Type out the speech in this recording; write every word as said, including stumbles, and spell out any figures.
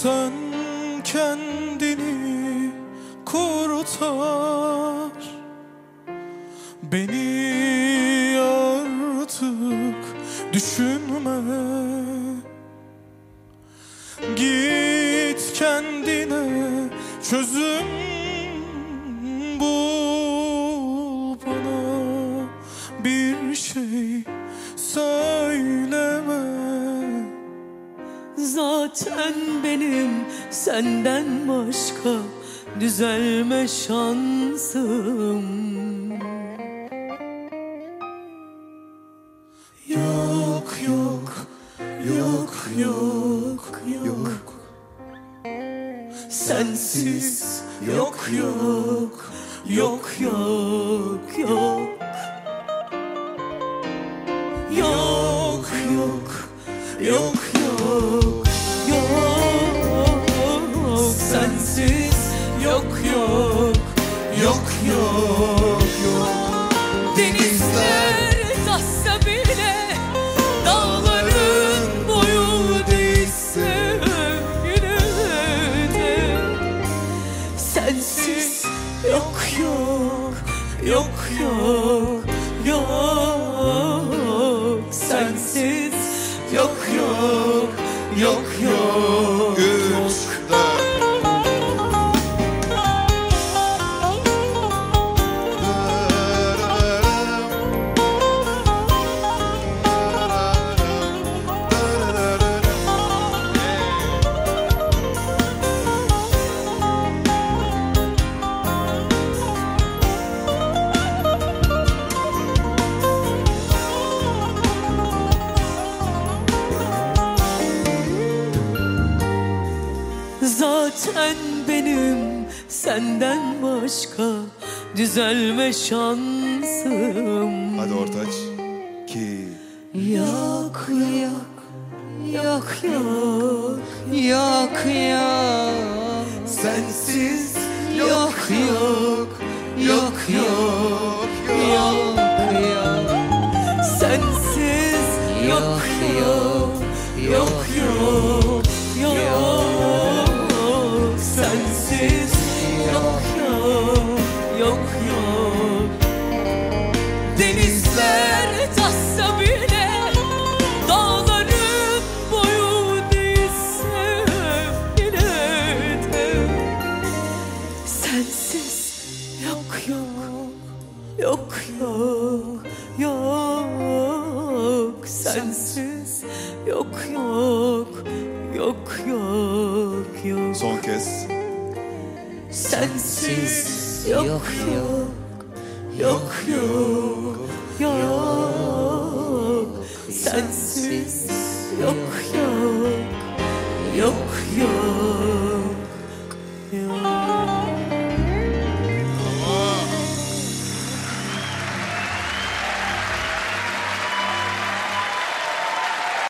Sen kendini kurtar, beni artık düşünme. Git kendine çözüm bul, bana bir şey söyleme. Zaten benim senden başka düzelme şansım yok, yok, yok, yok, yok. Sensiz yok, yok, yok, yok, yok. Yok, yok, yok, yok, yok. Sensiz yok, yok, yok, yok, yok. denizler taşsa bile, dağların boyu değilse yine de sensiz Yok, yok, yok, yok, yok. Sensiz yok, yok, yok, yok. Üç, dört. Zaten benim senden başka düzelme şansım Hadi ortaç. İki. yok, yok, yok, yok, yok, yok. Sensiz Yok, yok, yok, yok, yok, yok. Sensiz yok, yok, yok, yok, yok. Sensiz yok, yok, yok, yok. Denizler taşsa bile, dağların boyu değilse yine de sensiz yok, yok, yok, yok, yok. Sensiz yok, yok, yok, yok, yok. Son kez. Sensiz yok, yok, yok, yok, yok. Sensiz yok, yok, yok.